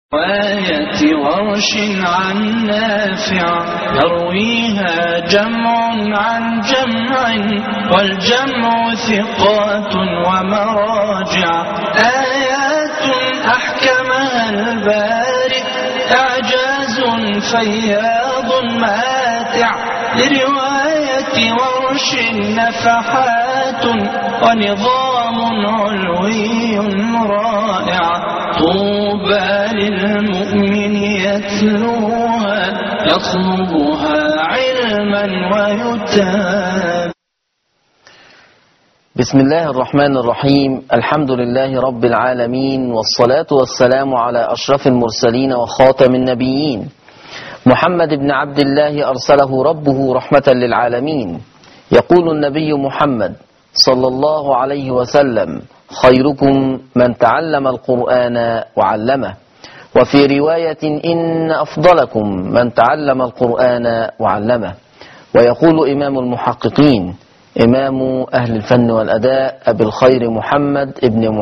رواية ورش عن نافع يرويها جمع عن جمع والجمع ثقات ومراجع آيات أحكمها البارئ إعجاز فياض ماتع لرواية ورش نفحات ونظام علوي رائع طوبى للمؤمن يتلوها يطلبها علما ويتاب. بسم الله الرحمن الرحيم. الحمد لله رب العالمين، والصلاة والسلام على أشرف المرسلين وخاتم النبيين محمد بن عبد الله أرسله ربه رحمة للعالمين. يقول النبي محمد صلى الله عليه وسلم: خيركم من تعلم القرآن وعلمه. وفي رواية: إن أفضلكم من تعلم القرآن وعلمه. ويقول إمام المحققين إمام أهل الفن والأداء أبي الخير محمد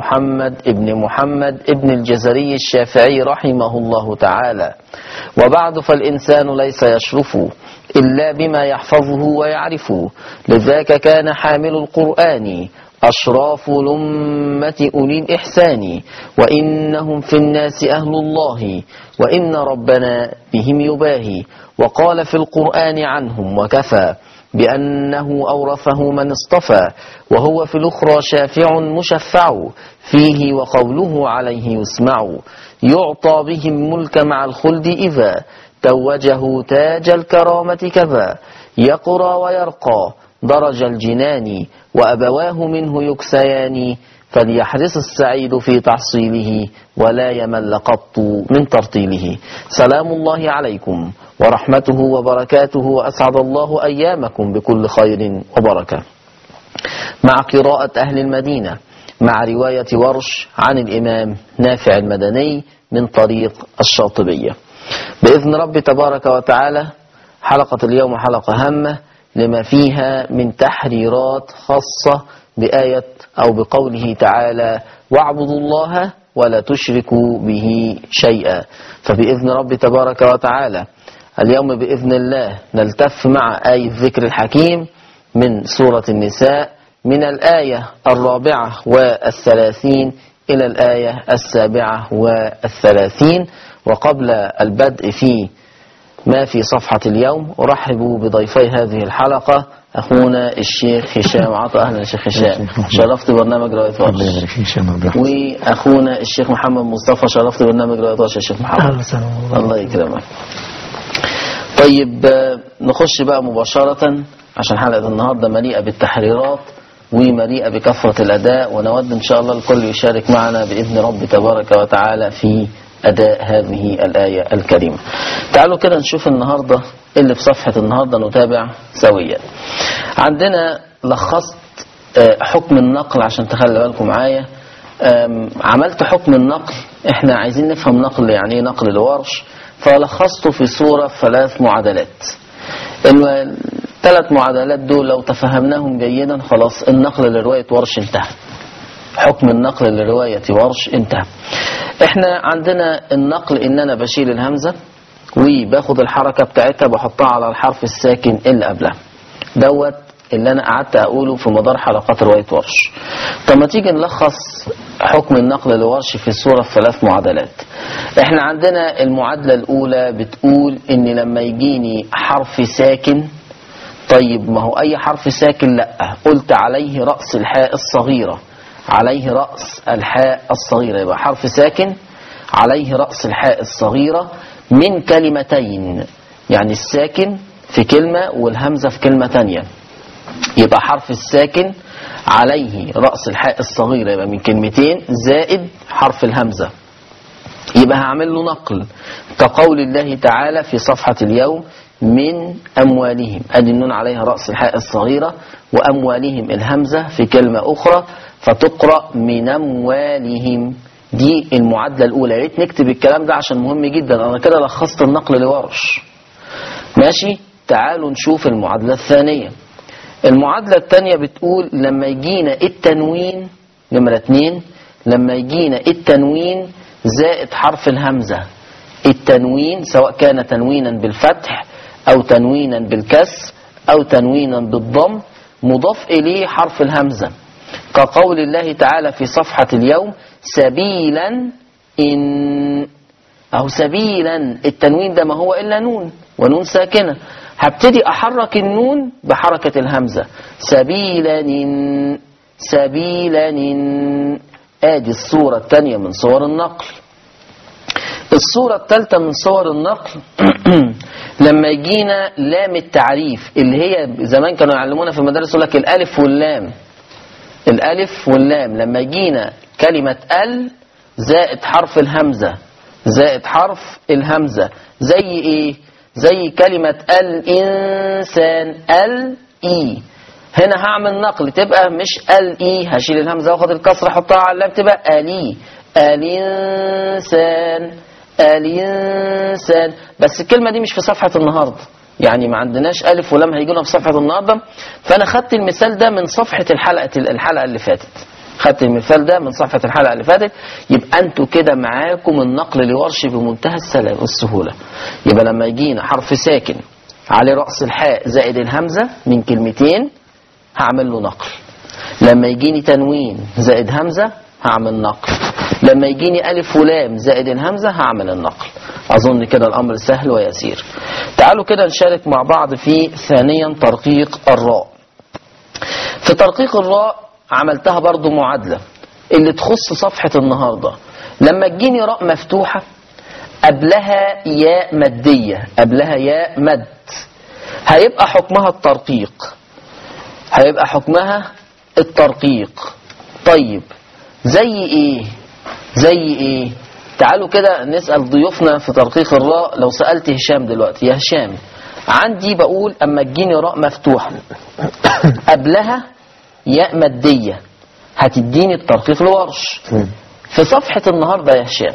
ابن الجزري الشافعي رحمه الله تعالى: وبعد فالإنسان ليس يشرف إلا بما يحفظه ويعرفه، لذاك كان حامل القرآن أشراف الأمة أولي الإحسان، وإنهم في الناس أهل الله وإن ربنا بهم يباهي. وقال في القرآن عنهم وكفى بأنه أورثه من اصطفى، وهو في الأخرى شافع مشفع فيه وقوله عليه يسمع. يعطى بهم ملك مع الخلد إذا توجه تاج الكرامة كذا، يقرى ويرقى درج الجنان وأبواه منه يكسيان، فليحرص السعيد في تحصيله ولا يمل قط من ترتيله. سلام الله عليكم ورحمته وبركاته، وأسعد الله أيامكم بكل خير وبركة. مع قراءة أهل المدينة مع رواية ورش عن الإمام نافع المدني من طريق الشاطبية بإذن رب تبارك وتعالى. حلقة اليوم حلقة هامة لما فيها من تحريرات خاصة بآية أو بقوله تعالى: واعبدوا الله ولا تشركوا به شيئا. فبإذن رب تبارك وتعالى اليوم بإذن الله نلتف مع آية ذكر الحكيم من سورة النساء من الآية 34 إلى الآية 37. وقبل البدء في ما في صفحة اليوم أرحب بضيفي هذه الحلقة أخونا الشيخ هشام عطا. أهلا الشيخ هشام، شرفت برنامج رواية ورش. وأخونا الشيخ محمد مصطفى، شرفت برنامج رواية ورش يا شيخ محمد. الله يكرمك. طيب نخش بقى مباشرة عشان حلقة النهاردة مليئة بالتحريرات ومليئة بكثرة الأداء، ونود إن شاء الله الكل يشارك معنا بإذن رب تبارك وتعالى في أداء هذه الآية الكريمة. تعالوا كده نشوف النهاردة اللي في صفحة النهاردة، نتابع سويا. عندنا لخصت حكم النقل عشان تخلي بالكم معايا. عملت حكم النقل، احنا عايزين نفهم نقل يعني ايه نقل لورش، فلخصته في صورة 3 معادلات. ال3 معادلات دول لو تفهمناهم جيدا خلاص النقل لرواية ورش انتهى، حكم النقل لرواية ورش انتهى. احنا عندنا النقل ان انا بشيل الهمزة وباخد الحركة بتاعتها بحطها على الحرف الساكن اللي قبلها، دوت اللي انا قعدت اقوله في مدار حلقات رواية ورش. طب ما تيجي نلخص حكم النقل لورش في الصورة 3 معادلات. احنا عندنا المعادلة الاولى بتقول ان لما يجيني حرف ساكن، طيب ما هو اي حرف ساكن لا، قلت عليه رأس الحاء الصغيرة، عليه رأس الحاء الصغيرة، يبقى حرف ساكن عليه رأس الحاء الصغيرة من كلمتين، يعني الساكن في كلمة والهمزة في كلمة تانية، يبقى حرف الساكن عليه رأس الحاء الصغيرة يبقى من كلمتين زائد حرف الهمزة، يبقى هعمل له نقل كقول الله تعالى في صفحة اليوم: من أموالهم. أدي النون عليها رأس الحاء الصغيرة، وأموالهم الهمزة في كلمة أخرى فتقرأ من أموالهم. دي المعادلة الأولى. يا ريت نكتب الكلام ده عشان مهم جدا. أنا كده لخصت النقل لورش. ماشي، تعالوا نشوف المعادلة الثانية. المعادلة الثانية بتقول لما يجينا التنوين نمرة 2، لما يجينا التنوين زائد حرف الهمزة التنوين سواء كان تنوينا بالفتح أو تنوينا بالكسر أو تنوينا بالضم مضاف إليه حرف الهمزة، كقول الله تعالى في صفحة اليوم سبيلا إن، أو سبيلا التنوين ده ما هو إلا نون ونون ساكنة، هبتدي أحرك النون بحركة الهمزة سبيلا إن، سبيلا إن. آدي الصورة الثانية من صور النقل. الصورة الثالثة من صور النقل لما يجينا لام التعريف اللي هي زمان كانوا يعلمونا في المدارس يقول لك الألف واللام، الألف واللام، لما يجينا كلمة ال زائد حرف الهمزة، زائد حرف الهمزة، زي ايه؟ زي كلمة الإنسان ال-إي، هنا هعمل نقل تبقى مش ال-إي، هشيل الهمزة واخد الكسرة احطها على اللام تبقى الي، الإنسان، الإنسان. بس الكلمة دي مش في صفحة النهاردة، يعني ما عندناش ألف ولام هيجونا في صفحة النهاردة، فأنا خدت المثال ده من صفحة الحلقة اللي فاتت، خدت المثال ده من صفحة الحلقة اللي فاتت. يبقى أنتوا كده معاكم النقل لورش بمنتهى السلام والسهولة. يبقى لما يجينا حرف ساكن على رأس الحاء زائد الهمزة من كلمتين هعمل له نقل، لما يجيني تنوين زائد همزة هعمل نقل، لما يجيني ألف ولام زائد الهمزة هعمل النقل. أظن كده الأمر سهل ويسير. تعالوا كده نشارك مع بعض في ثانيا ترقيق الراء. في ترقيق الراء عملتها برضو معادلة اللي تخص صفحة النهاردة. لما تجيني راء مفتوحة قبلها ياء مادية، قبلها ياء مد، هيبقى حكمها الترقيق، هيبقى حكمها الترقيق. طيب زي ايه؟ زي ايه؟ تعالوا كده نسأل ضيوفنا في ترقيق الراء. لو سألت هشام دلوقتي، يا هشام عندي بقول اما تجيني راء مفتوحة قبلها ياء مادية هتديني الترقيق لورش. في صفحة النهاردة يا هشام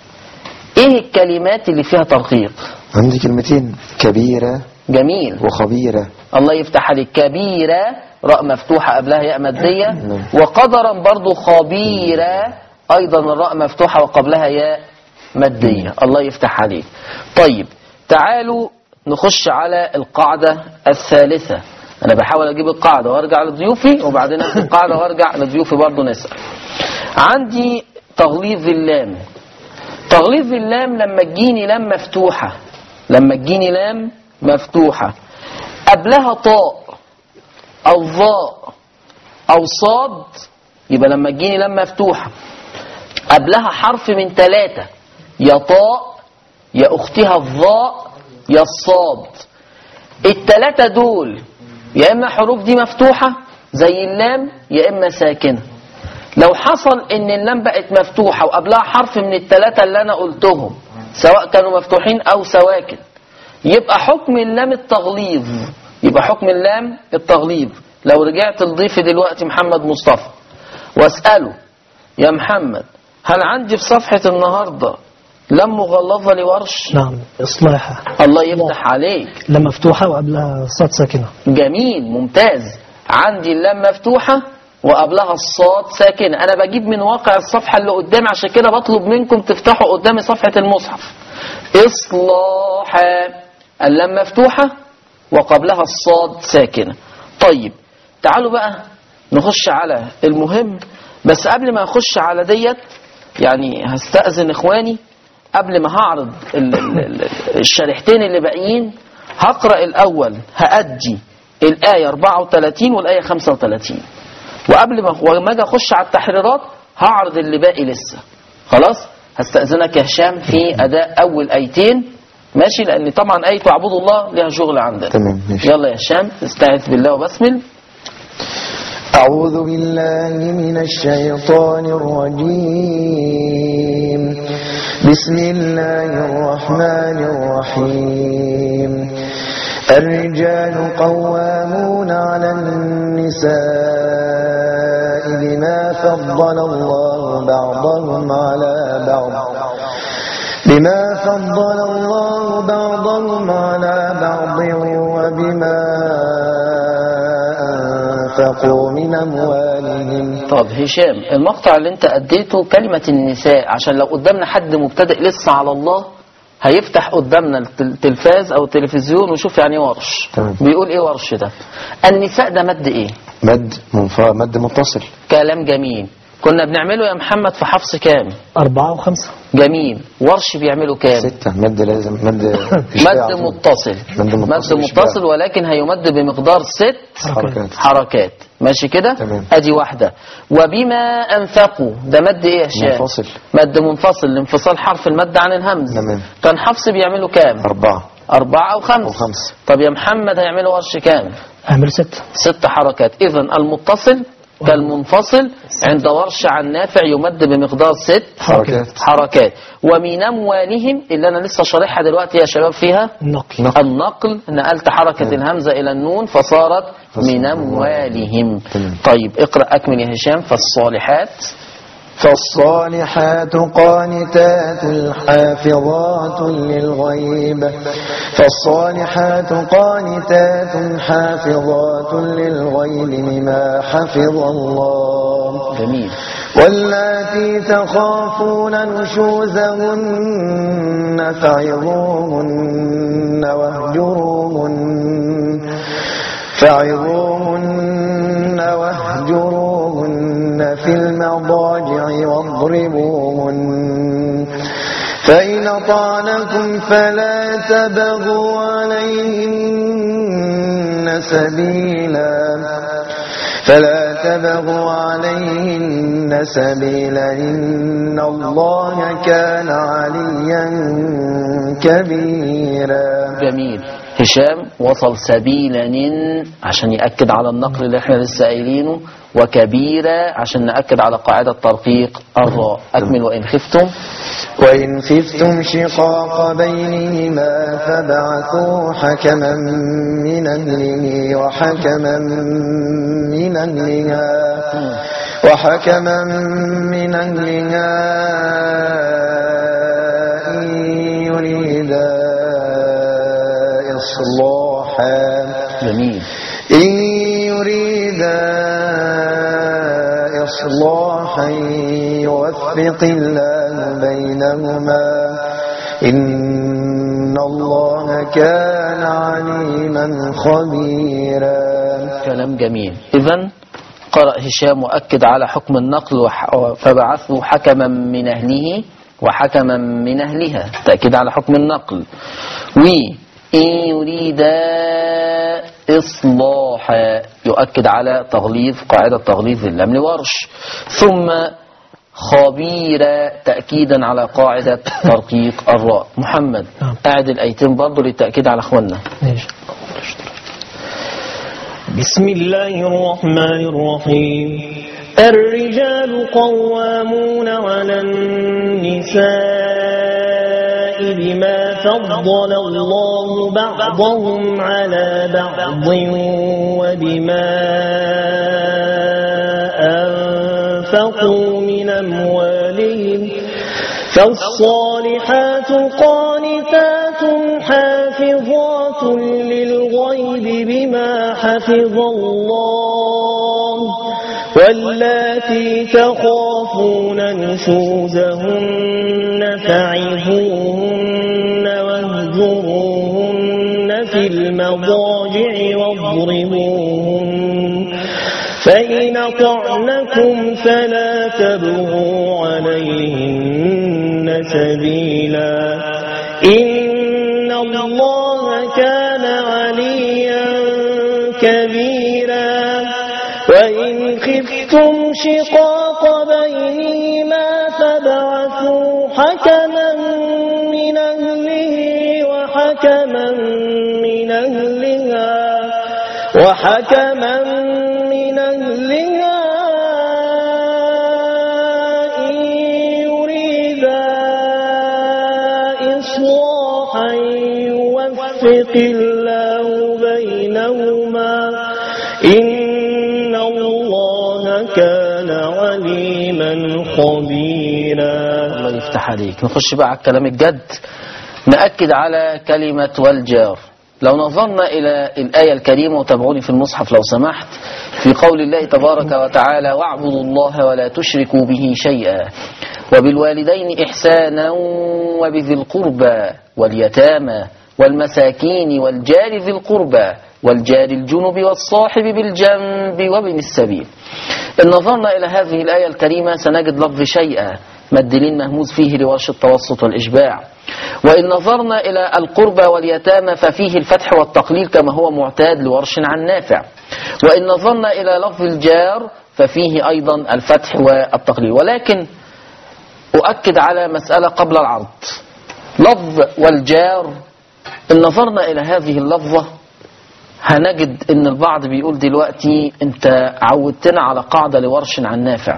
ايه الكلمات اللي فيها ترقيق؟ عندي كلمتين، كبيرة جميل وخبيرة. الله يفتح عليك. كبيرة راء مفتوحة قبلها ياء مادية، وقدرا برضو خبيرة أيضا الراء مفتوحة وقبلها ياء مادية. الله يفتح عليك. طيب تعالوا نخش على القاعدة الثالثة. أنا بحاول أجيب القاعدة وأرجع لضيوفي وبعدين أجيب القاعدة وأرجع لضيوفي برضو نسأل. عندي تغليظ اللام. تغليظ اللام لما تجيني لام مفتوحة، لما تجيني لام مفتوحة قبلها طاء أو ظاء أو صاد، يبقى لما تجيني لام مفتوحة قبلها حرف من 3، يا طاء يا أختها الظاء يا الصاد. ال3 دول يا إما حروف دي مفتوحة زي اللام يا إما ساكنة. لو حصل إن اللام بقت مفتوحة وقبلها حرف من ال3 اللي أنا قلتهم سواء كانوا مفتوحين أو سواكن، يبقى حكم اللام التغليظ، يبقى حكم اللام التغليظ. لو رجعت لضيفي دلوقتي محمد مصطفى واسأله يا محمد هل عندي في صفحة النهاردة لام مغلظة لورش؟ نعم، إصلاحة. الله يفتح عليك. لام مفتوحة وقبلها صاد ساكنة. جميل ممتاز. عندي اللام مفتوحة وقبلها الصاد ساكنة. أنا بجيب من واقع الصفحة اللي قدامي، عشان كده بطلب منكم تفتحوا قدامي صفحة المصحف. إصلاحة اللام مفتوحة وقبلها الصاد ساكنة. طيب تعالوا بقى نخش على المهم. بس قبل ما أخش على ديت يعني هستأذن إخواني قبل ما هعرض الشريحتين اللي باقيين هقرأ الأول، هأدي الآية 34 والآية 35، وقبل ما أجي أخش على التحريرات هعرض اللي باقي لسه. خلاص هستأذنك يا هشام في أداء أول آيتين، ماشي؟ لأن طبعا آية اعبدوا الله لها شغل عندنا. تمام ماشي. يلا يا هشام استعذ بالله وبسمل. أعوذ بالله من الشيطان الرجيم. بسم الله الرحمن الرحيم. الرجال قوامون على النساء بما فضل الله بعضهم على بعض، بما فضل الله بعضهم على بعض وبما أنفقوا من أموالهم. طب هشام المقطع اللي انت أديته كلمة النساء، عشان لو قدامنا حد مبتدئ لسه على الله هيفتح قدامنا التلفاز او التلفزيون ويشوف يعني ايه ورش. تمام. بيقول ايه ورش ده؟ النساء ده مد ايه؟ مد متصل. كلام جميل. كنا بنعمله يا محمد في حفص كام؟ 4 و5. جميل. ورش بيعملوا كام؟ 6. مد لازم مد متصل. مد متصل ولكن هيمد بمقدار 6 حركات. ماشي كده؟ تمام. ادي واحدة. وبما انفقوا ده مد ايه يا شيخ؟ منفصل. مد منفصل لانفصال حرف المد عن الهمز. تمام. كان حفص بيعملوا كام؟ 4 أو 5. طب يا محمد هيعملوا ورش كام؟ اعمل 6. 6 حركات. إذن المتصل كالمنفصل عند ورش عن نافع يمد بمقدار 6 حركات. ومن أموالهم اللي أنا لسه شارحها دلوقتي يا شباب فيها النقل. نقلت حركة الهمزة إلى النون فصارت من أموالهم. طيب اقرأ أكمل يا هشام. فالصالحات قانتات حافظات للغيب. فالصالحات قانتات حافظات للغيب بما حفظ الله. جميل. واللاتي تخافون نشوزهن فعظوهن واهجروهن في المضاجع واضربوهن. فإن أطعنكم فلا تبغوا عليهن سبيلا إن الله كان عليا كبيرا. جميل. هشام وصل سبيلا عشان يأكد على النقل اللي احنا لسه قايلينه، وكبيرة عشان نأكد على قاعدة ترقيق الراء. أكمل. وإن خفتم شقاق بينهما فابعثوا حكما من أهله وحكما من أهلها إن يريدا إصلاحا. جميل. إن يريدا إصلاحا يوفق الله بينهما إن الله كان عليما خبيرا. كلام جميل. إذن قرأ هشام وأكد على حكم النقل فبعثوا حكما من أهله وحكما من أهلها. تأكيد على حكم النقل. وإن يريد إصلاحا يؤكد على تغليظ قاعدة تغليظ اللام لورش. ثم خبيرا تأكيدا على قاعدة ترقيق الراء. محمد أعد الآيتين برضو للتأكيد على أخواننا. بسم الله الرحمن الرحيم. الرجال قوامون على النساء بما فضل الله بعضهم على بعض وبما أنفقوا من أموالهم. فالصالحات قانتات حافظات للغيب بما حفظ الله. واللاتي تخافون نشوزهن فعظوهن واهجروهن في المضاجع واضربوهن. فإن أطعنكم فلا تبغوا عليهن سبيلا إن الله كان عليا كبيرا. وإن خفتم شقاق بينهما فابعثوا حكما من أهله وحكما من أهلها إن يريدا إصلاحا يوفق الله بينهما إن الله كان عليما خبيرا. الله يفتح عليك. نخش بقى على الكلام الجد. نأكد على كلمة والجار. لو نظرنا إلى الآية الكريمة وتابعوني في المصحف لو سمحت، في قول الله تبارك وتعالى واعبدوا الله ولا تشركوا به شيئا وبالوالدين إحسانا وبذي القربى واليتامى والمساكين والجار ذي القربى والجار الجنب والصاحب بالجنب وابن السبيل. إن نظرنا إلى هذه الآية الكريمة سنجد لفظ شيئا مد مهموز فيه لورش التوسط والإشباع. وإن نظرنا إلى القربى واليتامى ففيه الفتح والتقليل كما هو معتاد لورش عن نافع. وإن نظرنا إلى لفظ الجار ففيه أيضا الفتح والتقليل. ولكن أؤكد على مسألة قبل العرض. لفظ والجار إن نظرنا إلى هذه اللفظة هنجد إن البعض بيقول دلوقتي أنت عودتنا على قاعدة لورش عن نافع.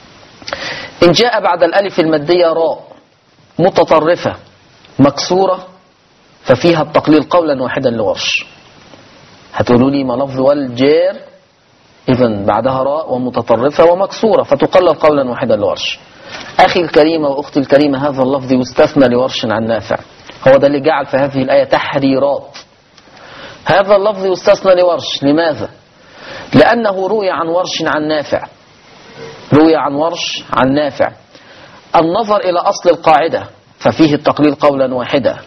إن جاء بعد الألف المادية راء متطرفة مكسورة ففيها التقليل قولا واحدا لورش. هتقولوا لي ما لفظ والجار إذن بعدها راء ومتطرفة ومكسورة فتقلل قولا واحدا لورش. أخي الكريم وأختي الكريمة هذا اللفظ يستثنى لورش عن نافع. هو ده اللي جعل في هذه الآية تحريرات. هذا اللفظ يستثنى لورش. لماذا؟ لأنه روي عن ورش عن نافع. روي عن ورش عن نافع النظر إلى أصل القاعدة ففيه التقليل قولا واحدا.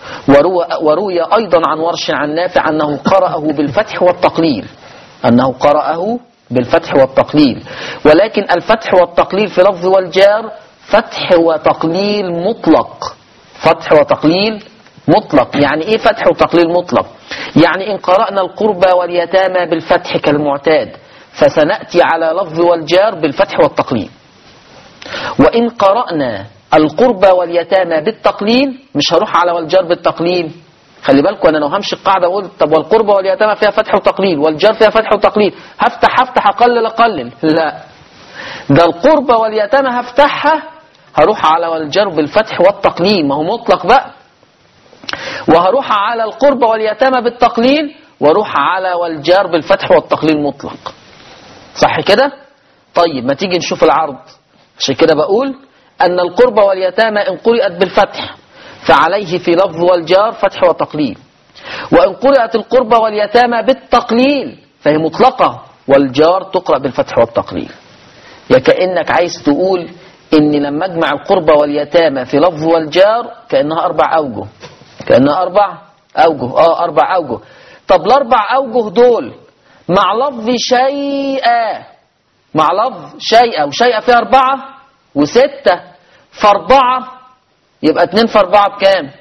وروي أيضا عن ورش عن نافع أنه قرأه بالفتح والتقليل. أنه قرأه بالفتح والتقليل. ولكن الفتح والتقليل في لفظ والجار فتح وتقليل مطلق. فتح وتقليل مطلق. يعني إيه فتح وتقليل مطلق؟ يعني إن قرأنا القربى واليتامى بالفتح كالمعتاد فسنأتي على لفظ والجار بالفتح والتقليل. وإن قرأنا القربى واليتامى بالتقليل مش هروح على والجار بالتقليل. خلي بالكم أنا لو همشي القاعدة أقول طب والقربى واليتامى فيها فتح وتقليل والجار فيها فتح وتقليل هفتح أقلل. لا، ده القربى واليتامى هفتحها هروح على والجار بالفتح والتقليل ما هو مطلق بقى. وهروح على القربى واليتامى بالتقليل واروح على والجار بالفتح والتقليل مطلق. صح كده؟ طيب ما تيجي نشوف العرض. عشان كده بقول أن القربى واليتامى إن قرأت بالفتح فعليه في لفظ والجار فتح وتقليل. وإن قرأت القربى واليتامى بالتقليل فهي مطلقة والجار تقرأ بالفتح والتقليل. يا كأنك عايز تقول إن لما أجمع القربى واليتامى في لفظ والجار كأنها 4 أوجه. كأنها 4 أوجه. 4 أوجه. طب ال4 أوجه دول مع لفظ شيئا. مع لفظ شيئا وشيئا فيها 4 و6 ف4 يبقى 2 في 4 بكام؟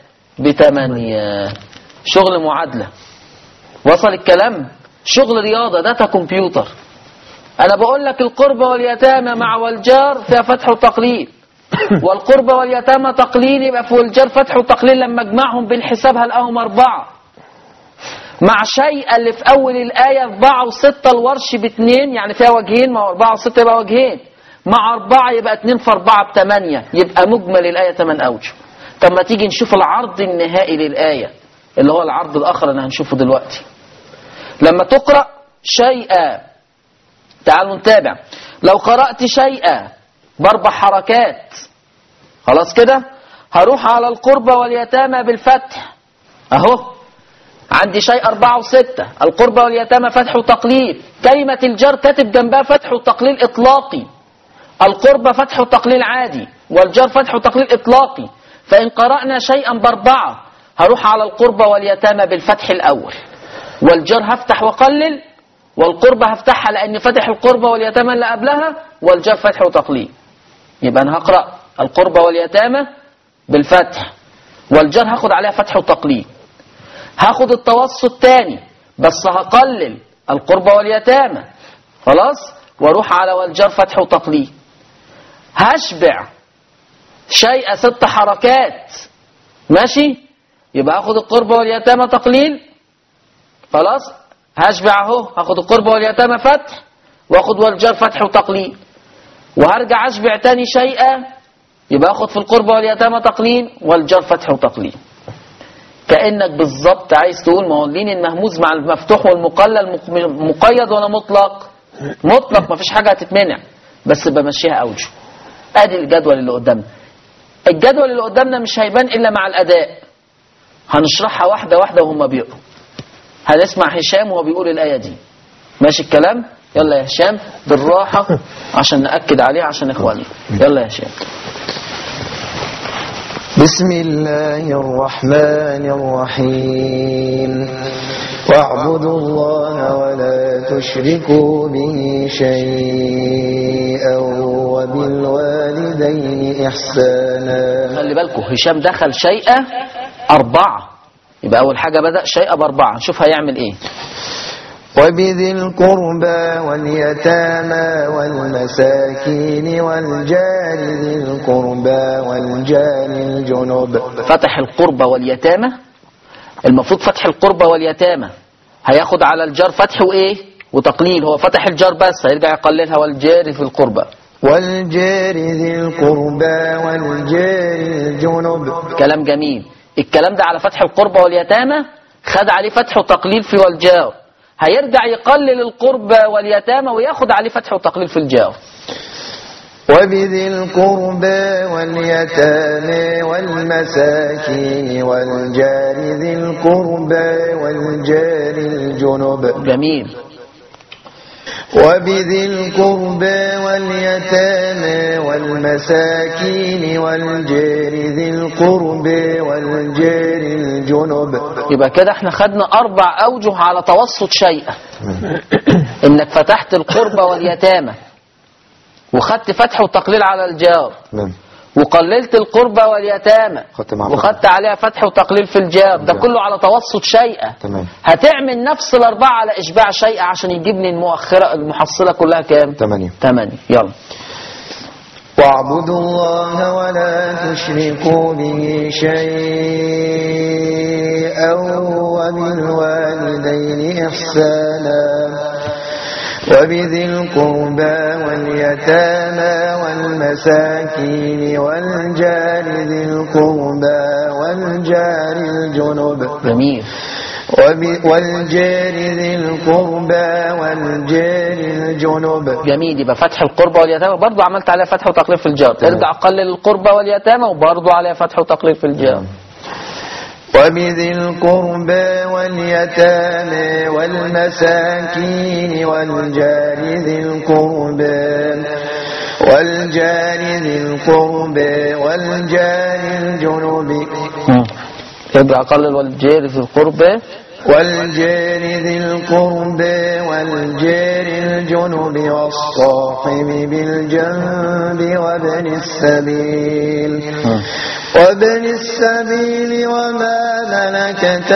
ب8. شغل معادلة. وصل الكلام؟ شغل رياضة داتا كمبيوتر. أنا بقول لك القربى واليتامى مع والجار فيها فتح وتقليل والقربى واليتامى تقليل يبقى في والجار فتح وتقليل لما اجمعهم بالحساب هلاقيهم 4. مع شيء اللي في أول الآية 4 و6 الورش ب2 يعني فيها وجهين. ما هو 4 و6 يبقى وجهين. مع 4 يبقى 2 في 4 ب8 يبقى مجمل الآية 8 أوجه. طب ما تيجي نشوف العرض النهائي للآية اللي هو العرض الآخر اللي هنشوفه دلوقتي. لما تقرأ شيئا تعالوا نتابع. لو قرأت شيئا ب4 حركات خلاص كده هروح على القربى واليتامى بالفتح. أهو عندي شيء 4 و6 القربى واليتامى فتح وتقليل. كلمة الجار كاتب جنبها فتح وتقليل إطلاقي. القربى فتح وتقليل عادي والجار فتح وتقليل إطلاقي. فإن قرأنا شيئا ب4 هروح على القربى واليتامى بالفتح الأول والجار هفتح وقلل والقربى هفتحها لأن فتح القربى واليتامى اللي قبلها والجار فتح وتقليل. يبقى أنا هقرأ القربى واليتامى بالفتح والجار هاخد عليها فتح وتقليل. هاخد التوسط تاني بس هقلل القربى واليتامى خلاص واروح على والجار فتح وتقليل. هشبع شيء 6 حركات ماشي يبقى هاخد القربى واليتامى تقليل خلاص. هشبع اهو هاخد القربى واليتامى فتح واخد والجار فتح وتقليل. وهرجع اشبع تاني شيئا يبقى اخد في القربى واليتامى تقليل والجار فتح وتقليل. كأنك بالظبط عايز تقول ما هو اللين المهموز مع المفتوح والمقلل مقيد ولا مطلق؟ مطلق. ما فيش حاجة هتتمنع بس بمشيها أوجه. ادي الجدول اللي قدامنا. الجدول اللي قدامنا مش هيبان إلا مع الأداء. هنشرحها واحدة واحدة وهم بيقروا. هنسمع هشام وهو بيقول الآية دي. ماشي الكلام؟ يلا يا هشام بالراحة عشان نأكد عليها عشان إخواننا. يلا يا هشام. بسم الله الرحمن الرحيم واعبدوا الله ولا تشركوا به شيئا وبالوالدين إحسانا. خلي بالكم هشام دخل شيئا 4، يبقى أول حاجة بدأ شيئا ب4، نشوف هيعمل إيه. وبذي القربى واليتامى والمساكين والجار ذي القربى والجار الجنب. فتح القربى واليتامى، المفروض فتح القربى واليتامى هياخد على الجار فتح وإيه وتقليل، هو فتح الجار بس هيرجع يقللها والجار في القربى. والجار ذي القربى والجار الجنب. كلام جميل. الكلام ده على فتح القربى واليتامى، خد عليه فتح وتقليل في والجار، هيرجع يقلل القربى واليتامى وياخد عليه فتح وتقليل في الجار. وبذي القربى واليتامى والمساكين والجار ذي القربى والجار الجنب. جميل. وبذي القربى واليتامى والمساكين والجار ذي القربى والجار الجنب. يبقى كده احنا خدنا 4 أوجه على توسط شيئا. انك فتحت القربى واليتامى وخدت فتح وتقليل على الجار، وقللت القربى واليتامى وخدت عليها فتح وتقليل في الجار، ده كله على توسط شيئا. هتعمل نفس ال4 على إشباع شيئا عشان يجيبني المحصلة كلها كام؟ 8. يلا. واعبدوا الله ولا تشركوا به شيئا وبالوالدين إحسانا وبذي القربى واليتامى والمساكين والجار ذي القربى والجار الجنب. جميل. والجار ذي القربى والجار الجنب. جميل. يبقى فتح القربى واليتامى برضو عملت عليها فتح وتقليل في الجار، ارجع قلل القربى واليتامى وبرضو عليها فتح وتقليل في الجار. وبذي القربى واليتامى والمساكين والجار ذي القربى والجار ذي القربى والجار الجنب. ارجع قلل والجار ذي القربى والجار ذي القربى والجار الجنب والصاحب بالجنب وابن السبيل وما ملكت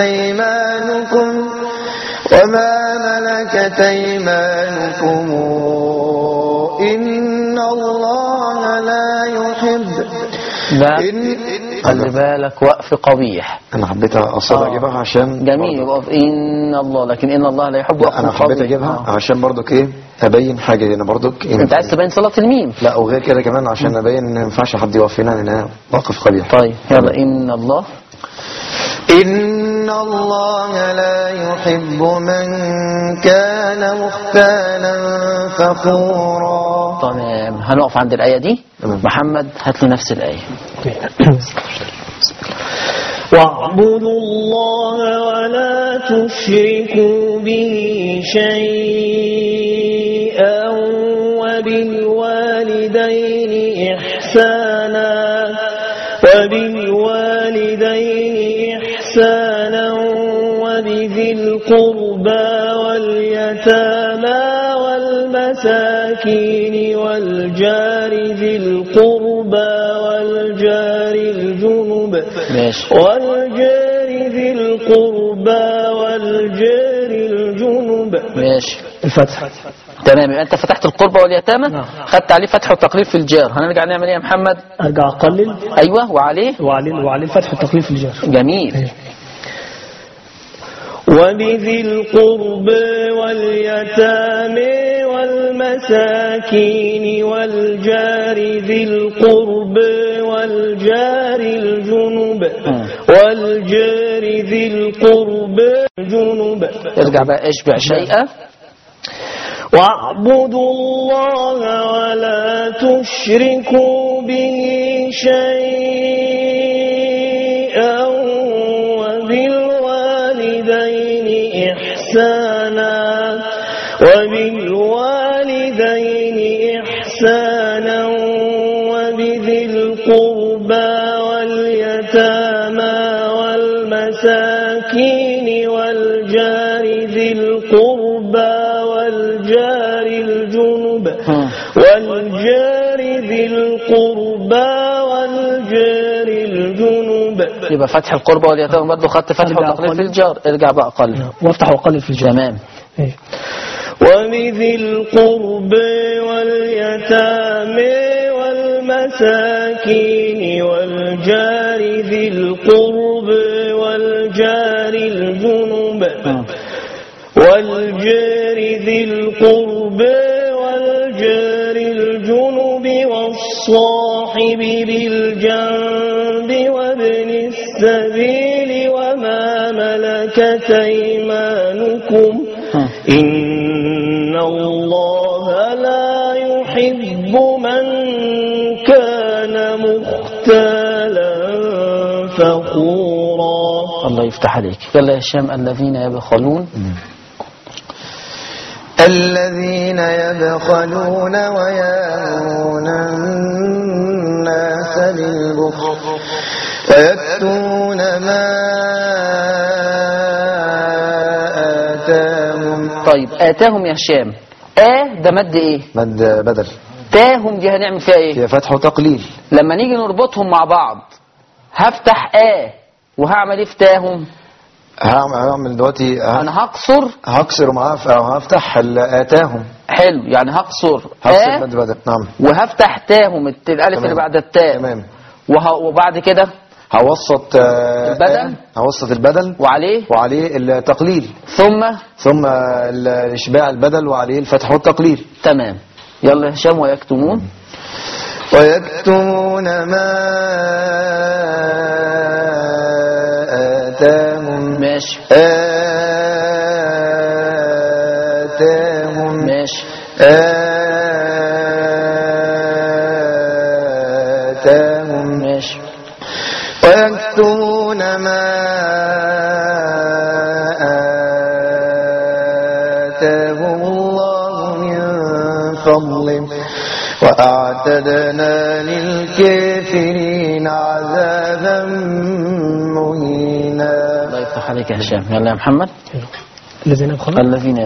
أيمانكم إن الله لا يحب. لا خلي بالك وقف قبيح. انا حبيت اجيبها عشان جميل. يبقى إن الله، لكن إن الله لا يحب وقف انا حبيت اجيبها عشان برضك ايه ابين حاجه هنا برضك. انت عايز تبين صلاه الميم. لا وغير كده كمان عشان ابين ان ما ينفعش حد يقف هنا هنا وقف قبيح. طيب يلا. إن الله لا يحب من كان مختالا فخورا. تمام. هنقف عند الآية دي. محمد هات لي نفس الآية. واعبدوا الله ولا تشركوا به شيئا وبالوالدين إحسانا وبذي القربى واليتامى والمساكين والجار ذي القربى والجار الجنب والجار ذي القربى والجار الجنب. ماشي. الفتح. تمام. يبقى انت فتحت القربى واليتامى، خدت عليه فتح وتقليل في الجار. هنرجع نعمل ايه يا محمد؟ ارجع اقلل. ايوه. وعليه الفتح والتقليل في الجار. جميل. وبذي القربى واليتامى والمساكين والجار ذي القربى والجار الجنب والجار ذي القربى الجنب. ارجع بقى اشبع شيئا. واعبدوا الله ولا تشركوا به شيئا وبالوالدين إحسانا وبذي القربى واليتامى والمساكين والجار ذي القربى والجار الجنب يبقى فتح القربى واليتامى برضه خدت فتح وتقليل في الجار. ارجع بقى قلل وافتح وقلل في الجار. تمام. وبذي القرب واليتامى والمساكين والجار ذي القرب والجار الجنب والجار ذي القرب والجار الجنب والصاحب بالجنب وابن السبيل وما ملكت أيمانكم إن الله لا يحب من كان مختالا فخورا. الله يفتح عليك. يلا يا هشام. الذين يبخلون ويأمرون الناس بالبخل ويكتمون ما آتاهم. طيب آتاهم يا هشام. ده مد ايه؟ مد بدل. تاهم دي هنعمل فيها ايه؟ فيها فتح وتقليل. لما نيجي نربطهم مع بعض هفتح وهعمل ايه في تاهم؟ هعمل دلوقتي انا هكسر معاه او هفتح آتاهم. حلو. يعني هكسر مد بدل. نعم. وهفتح تاهم الالف اللي بعد التاء. تمام. وبعد كده هوسط البدل. هوسط البدل وعليه التقليل ثم الاشباع البدل وعليه الفتح والتقليل. تمام. يلا يا هشام. ويكتمون ما آتاهم. ماشي. آتاهم. ماشي. آتاهم. ماشي. ويكتمون ما آتاهم الله من فضله وأعتدنا للكافرين عذابا مهينا. الله يفتح عليك يا هشام. يلا يا محمد. الذين يبخلون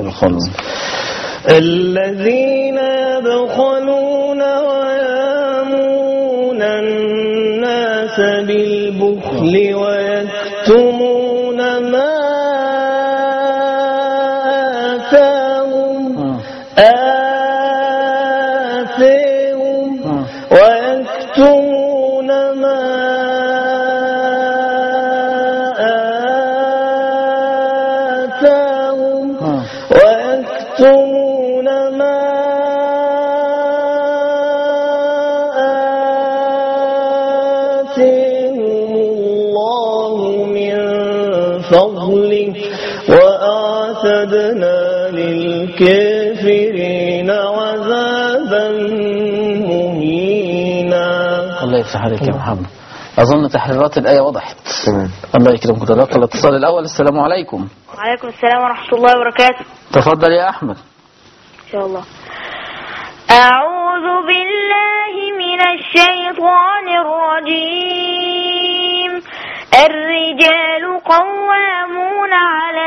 الذين يبخلون ويأمرون الناس بالبخل ويكتمون ما آتاهم ويكتمون ما آتاهم ويكتمون ما آتاهم الله من فضله وأعتدنا للكافرين عذابا مهينا. الله يفتح عليك يا محمد. أظن تحريرات الآية وضحت. تمام. الله يكرمك. تلقى الاتصال الأول. السلام عليكم. وعليكم السلام ورحمة الله وبركاته. تفضل يا أحمد. إن شاء الله. أعوذ بالله من الشيطان الرجيم. الرجال قوامون على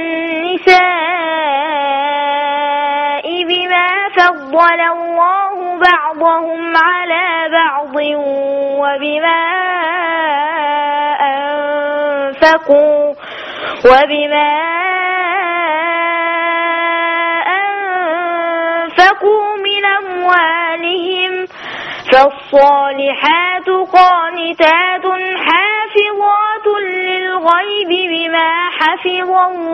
النساء بما فضل الله بعضهم على بعض وبما أنفقوا من أموالهم فالصالحات قانتات حافظات للغيب بما حفظ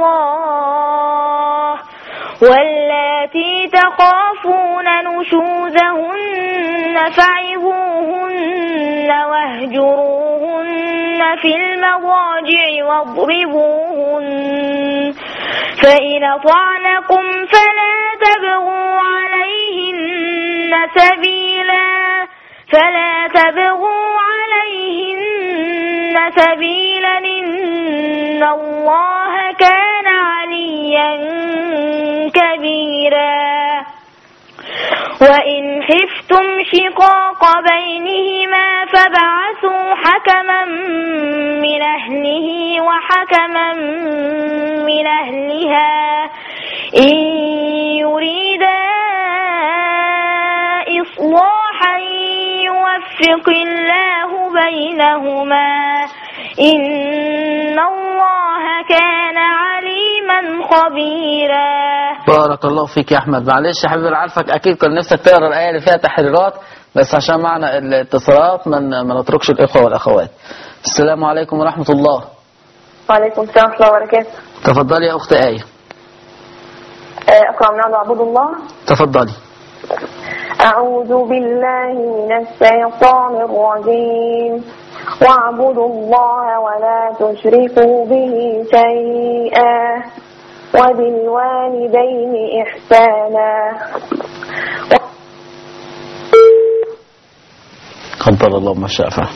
الله واللاتي تخافون نشوزهن فعظوهن واهجروهن في المضاجع واضربوهن فإن أطعنكم فلا تبغوا عليهن سبيلا إن الله كان عليا كبيرا. وإن خفتم شقاق بينهما فابعثوا حكما من أهله وحكما من أهلها إن يريدا إصلاحا يوفق الله بينهما إن الله كان عليما خبيرا. بارك الله فيك يا أحمد. معلش يا حبيبي، عارفك أكيد كان نفسك تقرأ الآية اللي فيها تحريرات، بس عشان معنا الاتصالات ما نتركش الإخوة والأخوات. السلام عليكم ورحمة الله. وعليكم السلام ورحمة الله وبركاته. تفضلي يا أخت آية. أقرأ من أعبد الله. تفضلي. أعوذ بالله من الشيطان الرجيم. واعبدوا الله ولا تشركوا به شيئا وبالوالدين إحسانا. قدر الله ما شاء فعل.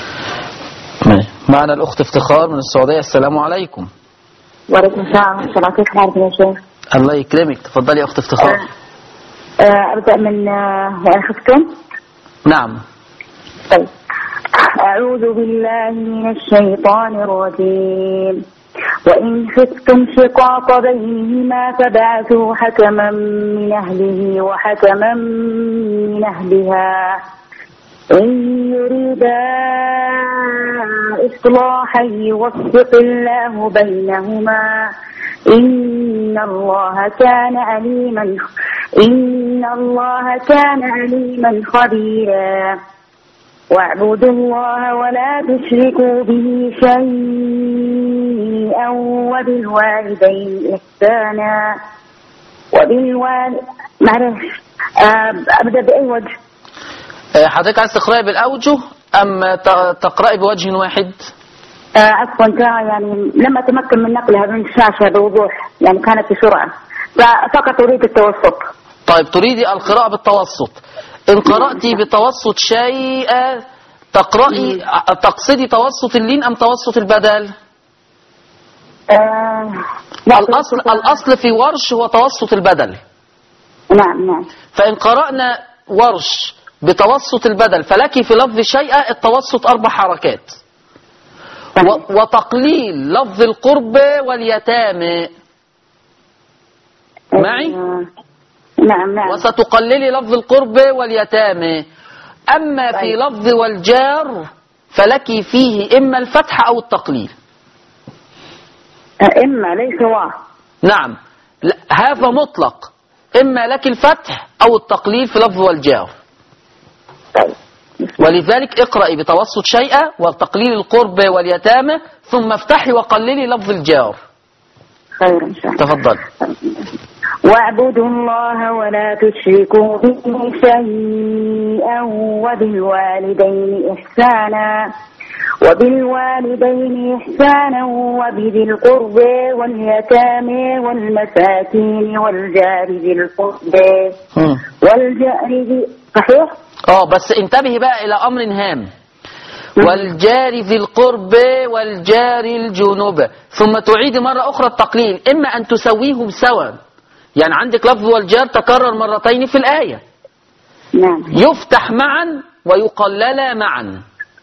معنا الأخت افتخار من السعودية. السلام عليكم. وعليكم السلام ورحمة الله وبركاته. يا شيخ. الله يكرمك. تفضلي يا أخت افتخار. أبدأ من وإن خفتم. نعم. طيب. أعوذ بالله من الشيطان الرجيم. وإن خفتم شقاق بينهما فابعثوا حكما من أهله وحكما من أهلها إن يريدا إصلاحا يوفق الله بينهما إن الله كان عليما خبيرا. واعبدوا الله ولا تشركوا به شيئا وبالوالدين إحسانا. أبدأ بأي وجه؟ حضرتك عايز تقرأي بالأوجه أم تقرأي بوجه واحد؟ عفوا، يعني لم أتمكن من نقلها من الشاشة بوضوح، يعني كانت بسرعة، فقط أريد التوسط. طيب، تريدي القراءة بالتوسط. إن قرأتي بتوسط شيئا تقصدي توسط اللين أم توسط البدل؟ الأصل في ورش هو توسط البدل. نعم. فإن قرأنا ورش بتوسط البدل فلك في لفظ شيئا التوسط 4 حركات، وتقليل لفظ القرب واليتامى معي؟ نعم. وستقللي لفظ القرب واليتامى. أما في لفظ والجار فلك فيه إما الفتح أو التقليل. إما ليس وا. نعم، هذا مطلق، إما لك الفتح أو التقليل في لفظ والجار. ولذلك اقرأي بتوسط شيئا وتقليل القرب واليتامى ثم افتحي وقللي لفظ الجار. خير إن شاء الله. تفضل. واعبدوا الله ولا تشركوا به شيئا وبالوالدين إحسانا وبذي القرب واليتامى والمساكين والجار ذي القرب والجار ذي. صحيح؟ بس انتبهي بقى إلى أمر هام. والجار ذي القرب والجار الجنوب، ثم تعيد مرة أخرى التقليل، إما أن تسويهم سوا، يعني عندك لفظ والجار تكرر مرتين في الآية. نعم. يفتح معا ويقلل معا.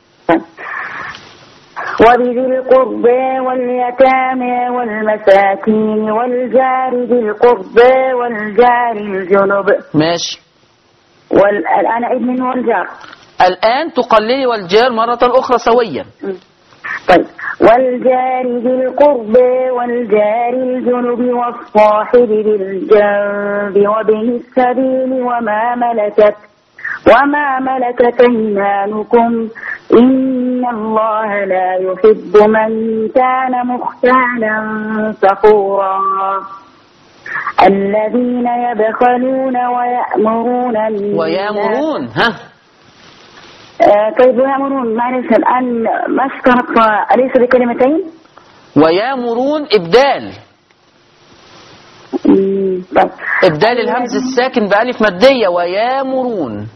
وبذي القرب واليتامى والمساكين والجار ذي القرب والجار الجنوب. ماشي. والآن عيد من والجار. الآن تقللي والجار مرة أخرى سويا. طيب. والجار ذي القرب والجار الجنب والصاحب بالجنب وابن السبيل وما ملكت أيمانكم إن الله لا يحب من كان مختالا فخورا. الذين يبخلون ويأمرون كيف يأمرون؟ معلش الآن ما اشترط أليس بكلمتين؟ ويأمرون إبدال. إبدال الهمز الساكن بألف مادية. ويأمرون.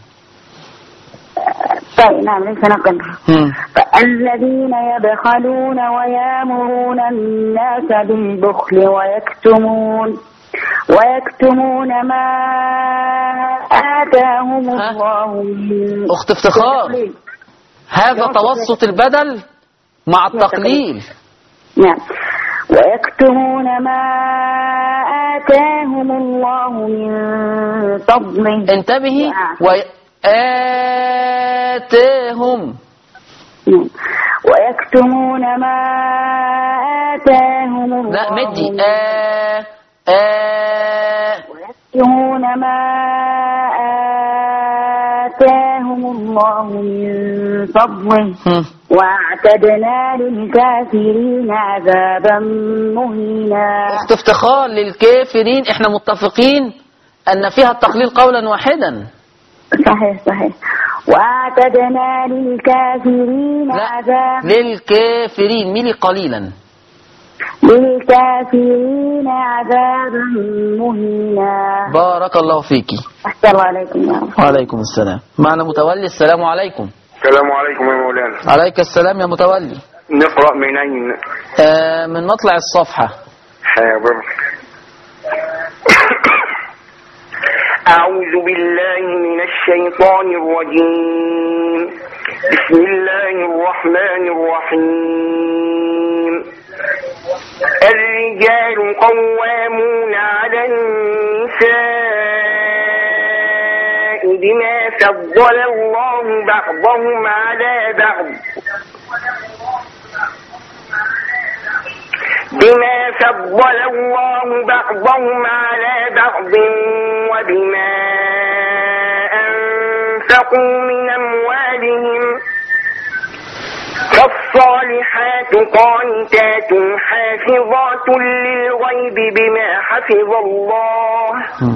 طيب نعم ليس نقل. الذين يبخلون ويأمرون الناس بالبخل ويكتمون ما آتاهم الله من أخت افتخار، هذا توسط البدل مع التقليل. نعم. ويكتمون ما آتاهم الله من فضله. انتبهي، وآتاهم. ويكتمون ما آتاهم الله. لا مدي ويكتمون ما آتاهم الله من فضله واعتدنا للكافرين عذابا مهينا. أخت افتخار، للكافرين احنا متفقين أن فيها التقليل قولا واحدا. صحيح. واعتدنا للكافرين عذابا. للكافرين ميلي قليلا. للكافرين عذابا مهينا. بارك الله فيكي. السلام عليكم. وعليكم السلام. معنا متولي. السلام عليكم. السلام عليكم يا مولانا. عليك السلام يا متولي. نقرأ من أين؟ من مطلع الصفحة. حاضر. أعوذ بالله من الشيطان الرجيم. بسم الله الرحمن الرحيم. الرجال قوامون على النساء بما فضل الله بعضهم على بعض وبما أنفقوا من أموالهم. فالصالحات قانتات حافظات للغيب بما حفظ الله.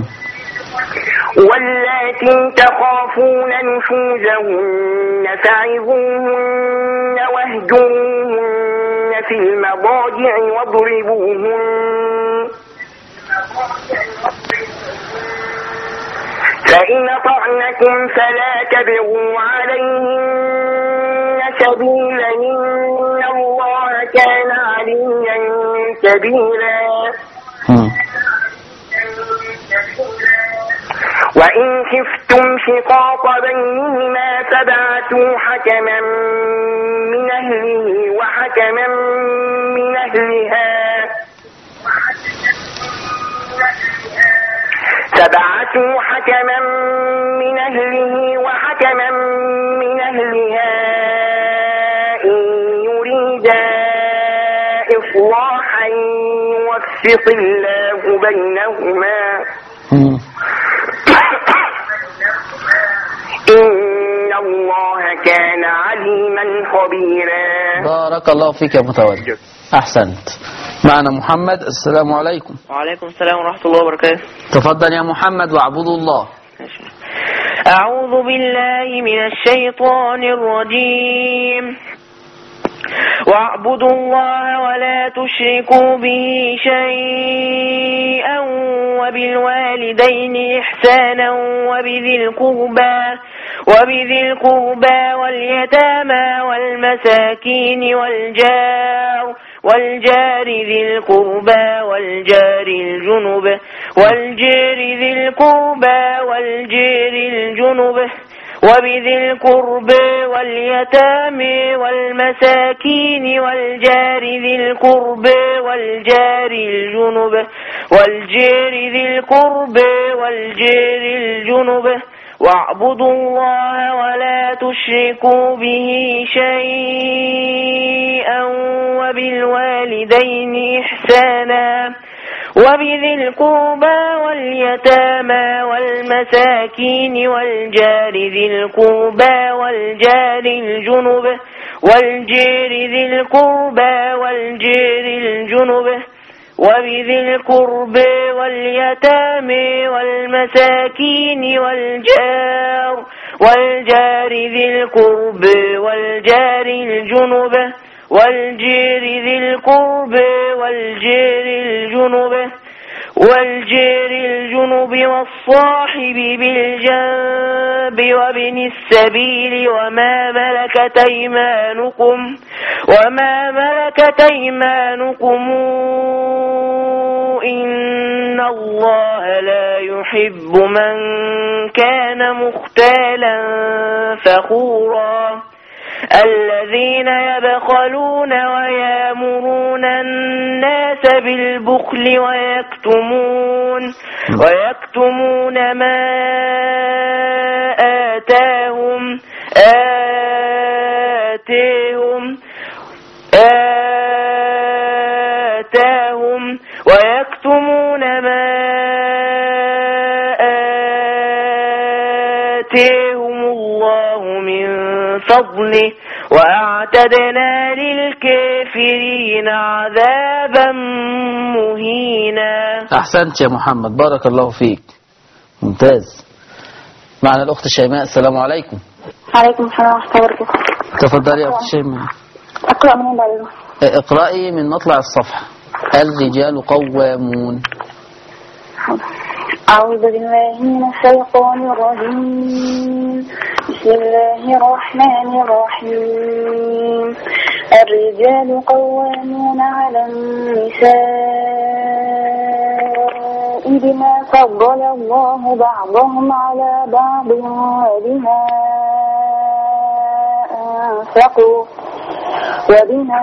واللاتي تخافون نشوزهن فعظوهن واهجروهن في المضاجع واضربوهن. فإن أطعنكم فلا تبغوا عليهن سبيلا إن الله كان عليا كبيرا. وإن خفتم شقاق بينهما فابعثوا حكما من أهله وحكما من أهلها إن يريدا إصلاحا يوفق الله بينهما. إن الله كان عليما خبيرا. بارك الله فيك يا متولي. أحسنت. معنا محمد. السلام عليكم. وعليكم السلام ورحمة الله وبركاته. تفضل يا محمد واعبدوا الله. أعوذ بالله من الشيطان الرجيم. واعبدوا الله ولا تشركوا به شيئا وبالوالدين إحسانا وبذي القربى واليتامى والمساكين والجار ذي القربى والجار الجنب وبذي القرب واليتامى والمساكين والجار ذي القرب والجار الجنب واعبدوا الله ولا تشركوا به شيئا وبالوالدين إحسانا وبذي القربى واليتامى والمساكين والجار ذي القربى والجار الجنب وبذي القرب واليتامى والمساكين والجار ذي القرب والجار الجنب والجار الجنب والصاحب بالجنب وابن السبيل وما ملكت أيمانكم إن الله الله لا يحب من كان مختالا فخورا الذين يبخلون ويأمرون الناس بالبخل ويكتمون ما آتاهم ويكتمون ما آتاهم الله من فضله وأعتدنا للكافرين عذابا مهينا. أحسنت يا محمد، بارك الله فيك، ممتاز. معنا الأخت شيماء. السلام عليكم. عليكم السلام ورحمة الله وبركاته. تفضلي يا أخت شيماء. أقرأ من بعده. اقرأي من مطلع الصفحة. الرجال قوامون. أعوذ بالله من الشيطان الرجيم. بسم الله الرحمن الرحيم. الرجال قوامون على النساء بما فضل الله بعضهم على بعض وبما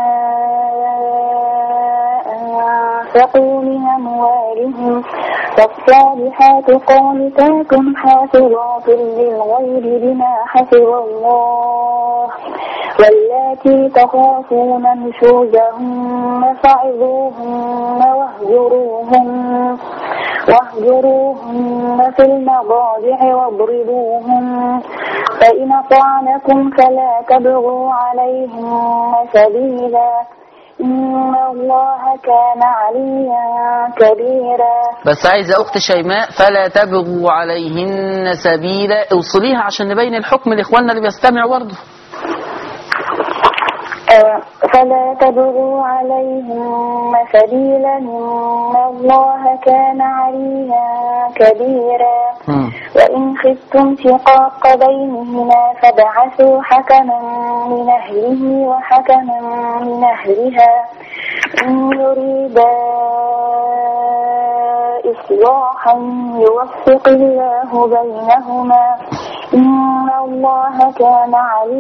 أنفقوا من أموالهم فالصالحات قانتات حافظات للغيب بما حفظ الله واللاتي تخافون نشوزهن فعظوهن واهجروهن في المضاجع واضربوهن فإن أطعنكم فلا تبغوا عليهن سبيلا إن الله كان عليا كبيرا. بس عايزة أخت شيماء فلا تبغوا عليهن سبيلا، اوصليها عشان نبين الحكم لإخواننا اللي بيستمعوا برضه. فلا تبغوا عليهن سبيلا إن الله كان عليا كبيرا. وإن خفتم شقاق بينهما فابعثوا حكما من أهله وحكما من أهلها إن يريدا إصلاحا يوفق الله بينهما إن الله كان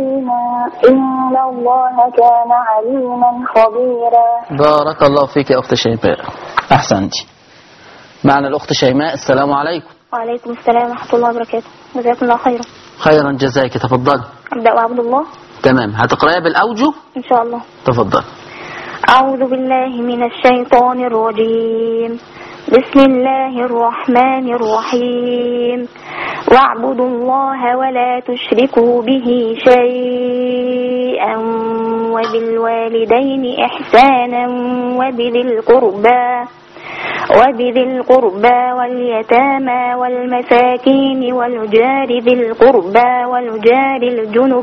عليما خبيرا. بارك الله فيك يا أخت شيماء، أحسنتي. معنا الأخت شيماء. السلام عليكم. وعليكم السلام ورحمة الله وبركاته. جزاكم الله خيرا. خيرا جزاك. تفضل. أبدأ وأعبد الله. تمام، هتقرأيها بالأوجه إن شاء الله. تفضل. أعوذ بالله من الشيطان الرجيم. بسم الله الرحمن الرحيم. واعبدوا الله ولا تشركوا به شيئا وبالوالدين إحسانا وبذي القربى واليتامى والمساكين والجار ذي القربى والجار ذي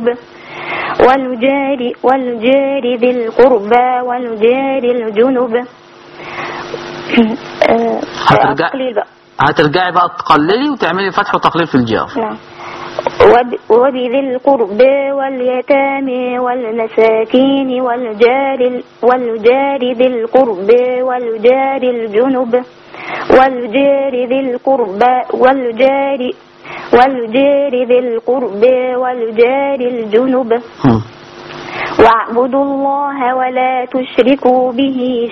القربى والجار الجنب. هترجعي بقى تقللي وتعملي فتح وتقليل في الجار. نعم. وبذي القربى واليتامى والمساكين والجار ذي القربى والجار الجنب والجار ذي القربى والجار الجنب. واعبدوا الله ولا تشركوا به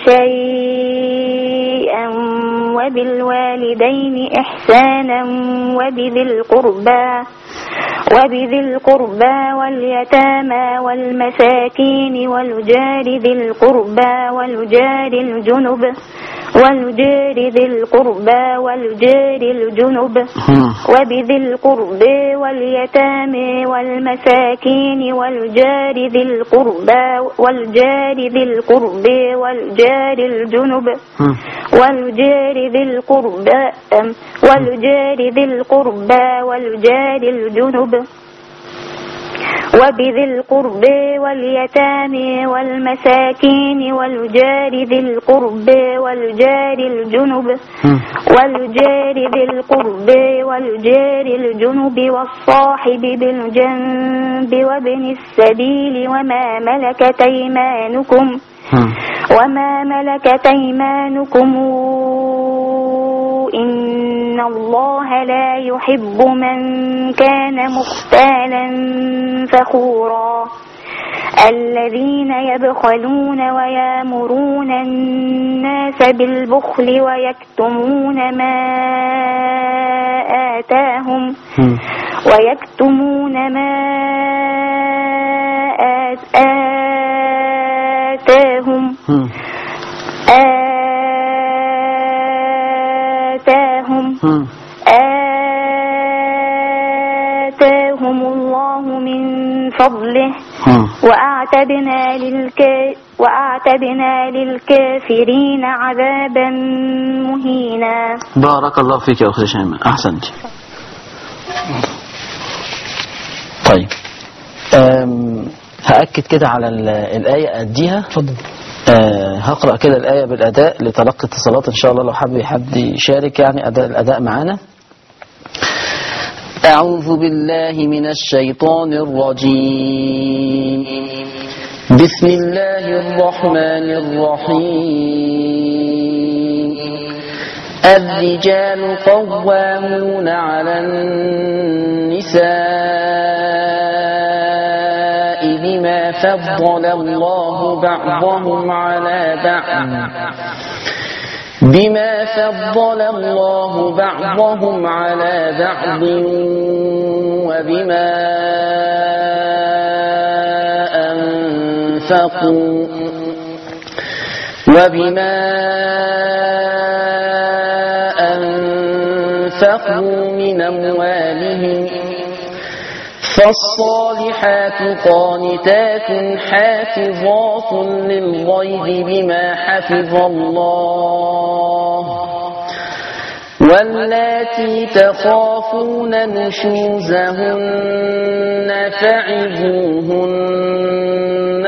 شيئا وبالوالدين إحسانا وبذي القربى واليتامى والمساكين والجار ذي القربى والجار الجنب وبذي القربى واليتامى والمساكين والجار ذي القربى والجار ذي الجنب والجار ذي القربى والجار الجنب وبذي القربى واليتامى والمساكين والجار ذي القربى والجار الجنب والجار ذي القربى والجار الجنب والصاحب بالجنب وابن السبيل وما ملكت أيمانكم واعتدلوا إن الله لا يحب من كان مختالا فخورا الذين يبخلون ويامرون الناس بالبخل ويكتمون ما آتاهم آتاهم الله من فضله وأعتدنا للكافرين عذابا مهينا. بارك الله فيك يا أخي شيماء، أحسنت. طيب هأكد كده على الآية أديها. اتفضل. هقرأ كده الآية بالأداء لتلقي اتصالات إن شاء الله، لو حد يشارك يعني الأداء معانا. أعوذ بالله من الشيطان الرجيم. بسم الله الرحمن الرحيم. الرجال قوامون على النساء بما فضل الله بعضهم على بعض وبما أنفقوا من أموالهم. فالصالحات قانتات حافظات للغيب بما حفظ الله. واللاتي تخافون نشوزهن فعظوهن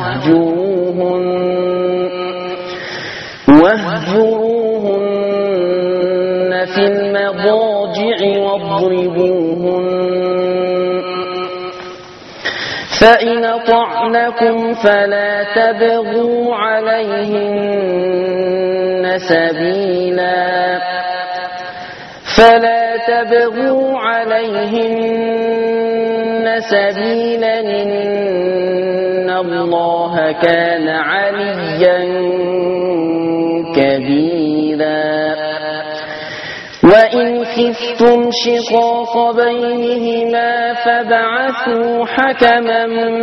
واهجروهن في المضاجع واضربوهن. فإن أطعنكم فلا تبغوا عليهن سبيلا إن الله كان عليا كبيرا. وإن خفتم شقاق بينهما فابعثوا حكما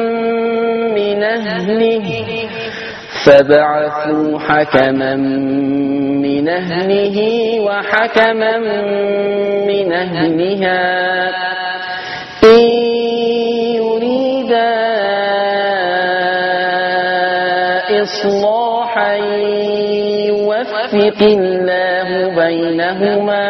من أهله وحكما من أهلها إن يريدا إصلاحا يوفق الله بينهما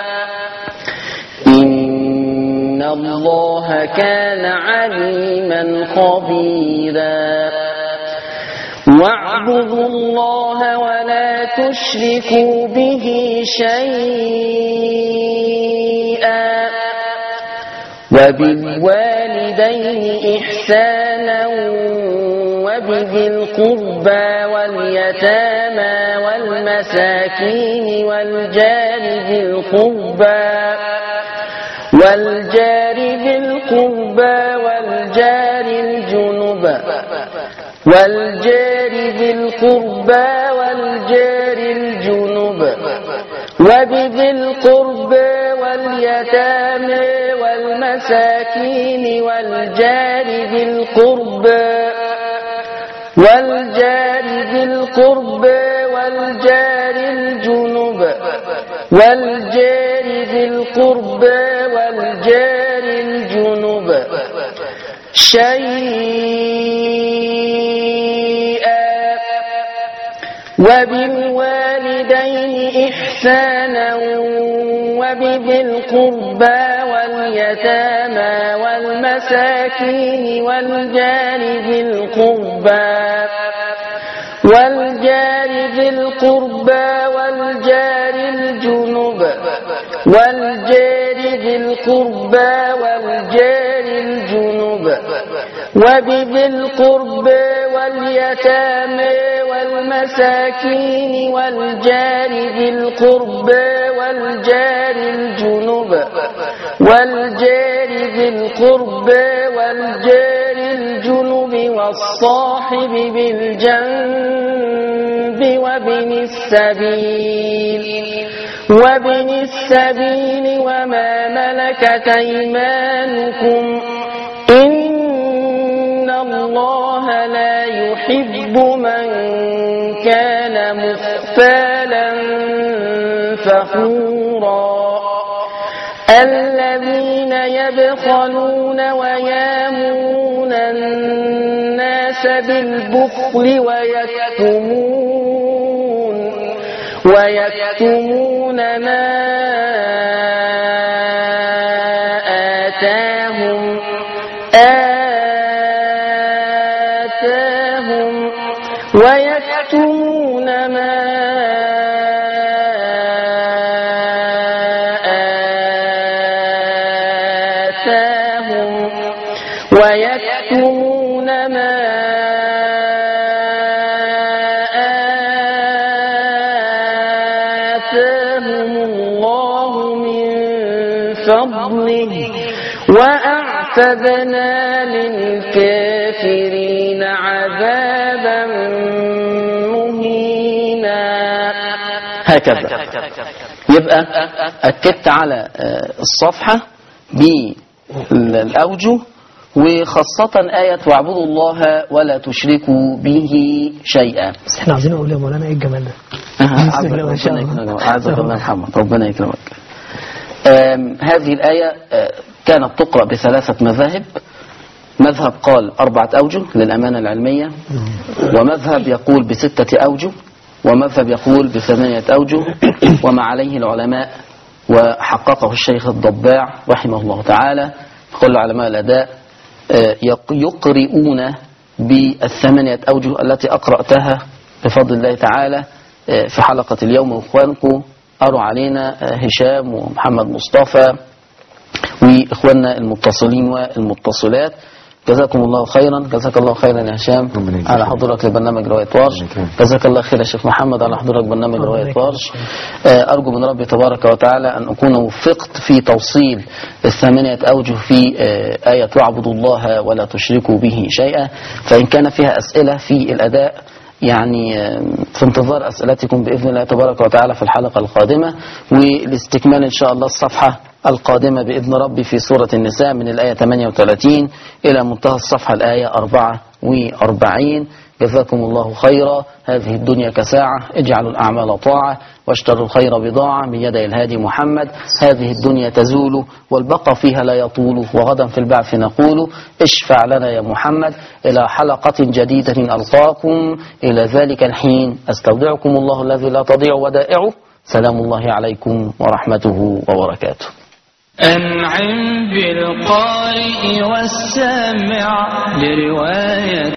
إن الله كان عليما خبيرا. واعبدوا الله ولا تشركوا به شيئا وبالوالدين إحسانا وبذي القربى واليتامى والمساكين والجار ذي القربى والجار ذي القربى والجار الجنب وبذي القربى واليتامى والمساكين والجار ذي القربى والجار الجنب والجار ذي القربى والجار الجنب شيئا وبالوالدين إحسانا وبذي القربى واليتامى والمساكين والجار ذي القربى والجار الجنب والجار ذي القربى والجار الجنب وبذي القربى واليتامى والمساكين والجار ذي القربى والجار الجنب والجار ذي القربى والجار الجنب والصاحب بالجنب وابن السبيل وما ملكت أيمانكم إن الله لا يحب من كان مختالا فخورا الذين يبخلون ويامرون الناس بالبخل ويكتمون ما آتاهم ويكتمون ما آتاهم ويكتمون ما آتاهم الله من فضله وأعتدنا للكافرين عذابا مهينا. هكذا يبقى أكدت على الصفحة بالأوجه، وخاصة آية واعبدوا الله ولا تشركوا به شيئا. بس احنا عايزين نقول يا مولانا ايه الجمال ده؟ عزك الله محمد، ربنا يكرمك. هذه الآية كانت تقرأ بثلاثة مذاهب. مذهب قال 4 أوجه للأمانة العلمية، ومذهب يقول ب6 أوجه، ومذهب يقول ب8 أوجه، وما عليه العلماء وحققه الشيخ الضباع رحمه الله تعالى. كل علماء الأداء يقرؤون ب8 أوجه التي أقرأتها بفضل الله تعالى في حلقة اليوم. وإخوانكم قروا علينا هشام ومحمد مصطفى وإخواننا المتصلين والمتصلات. جزاكم الله خيرا. جزاك الله خيرا يا هشام على حضورك لبرنامج رواية ورش. جزاك الله خير يا شيخ محمد على حضورك برنامج رواية ورش. أرجو من ربي تبارك وتعالى أن أكون وفقت في توصيل 8 أوجه في آية واعبدوا الله ولا تشركوا به شيئا. فإن كان فيها أسئلة في الأداء يعني في انتظار أسئلتكم بإذن الله تبارك وتعالى في الحلقة القادمة، والاستكمال إن شاء الله الصفحة القادمة بإذن ربي في سورة النساء من الآية 38 إلى منتهى الصفحة الآية 44. جزاكم الله خيرا. هذه الدنيا كساعة، اجعلوا الأعمال طاعة واشتروا الخير بضاعة من يدي الهادي محمد. هذه الدنيا تزول والبقى فيها لا يطول، وغدا في البعث نقول اشفع لنا يا محمد. إلى حلقة جديدة ألقاكم، إلى ذلك الحين أستودعكم الله الذي لا تضيع ودائعه. سلام الله عليكم ورحمته وبركاته. أنعم بالقارئ والسامع لرواية